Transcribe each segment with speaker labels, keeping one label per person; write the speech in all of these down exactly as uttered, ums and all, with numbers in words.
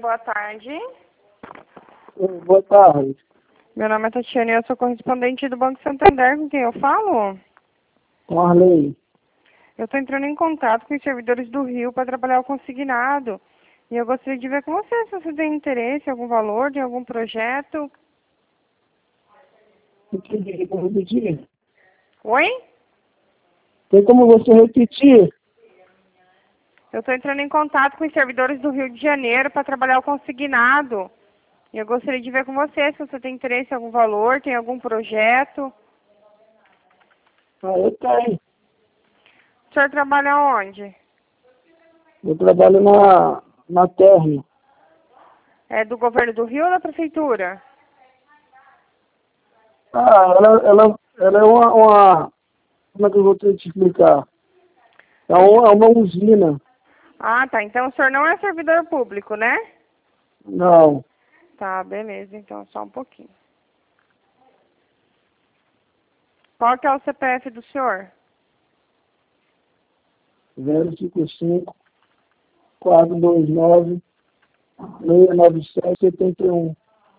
Speaker 1: boa tarde.
Speaker 2: Boa tarde.
Speaker 1: Meu nome é Tatiana e eu sou correspondente do Banco Santander. Com quem eu falo?
Speaker 2: Com Arley.
Speaker 1: Eu estou entrando em contato com os servidores do Rio para trabalhar o consignado. E eu gostaria de ver com você se você tem interesse, algum valor, de algum projeto.
Speaker 2: Tem como repetir?
Speaker 1: Oi?
Speaker 2: Tem como você repetir?
Speaker 1: Eu estou entrando em contato com os servidores do Rio de Janeiro para trabalhar o consignado. E eu gostaria de ver com você se você tem interesse em algum valor, tem algum projeto.
Speaker 2: Ah, eu tenho.
Speaker 1: O senhor trabalha onde?
Speaker 2: Eu trabalho na, na Terra.
Speaker 1: É do governo do Rio ou da prefeitura?
Speaker 2: Ah, ela, ela, ela é uma, uma... Como é que eu vou te explicar? É uma, é uma usina.
Speaker 1: Ah, tá. Então o senhor não é servidor público, né?
Speaker 2: Não.
Speaker 1: Tá, beleza. Então só um pouquinho. Qual que é o C P F do senhor?
Speaker 2: zero cinco cinco, quatro dois nove, seis nove sete, sete um.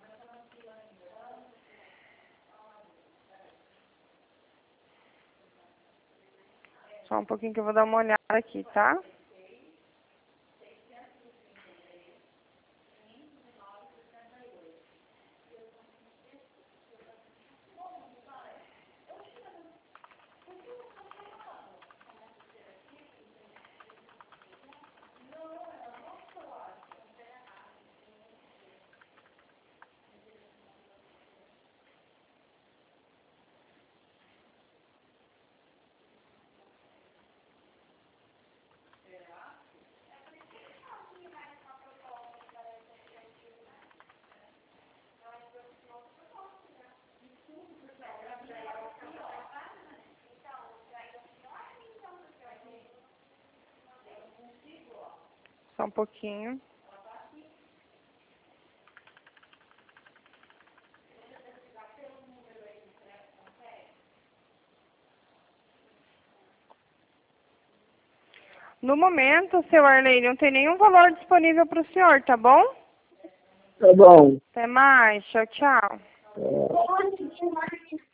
Speaker 1: Só um pouquinho que eu vou dar uma olhada aqui, tá? Só um pouquinho. No momento, seu Arley, não tem nenhum valor disponível para o senhor, tá bom?
Speaker 2: Tá bom.
Speaker 1: Até mais. Tchau, tchau.
Speaker 2: É.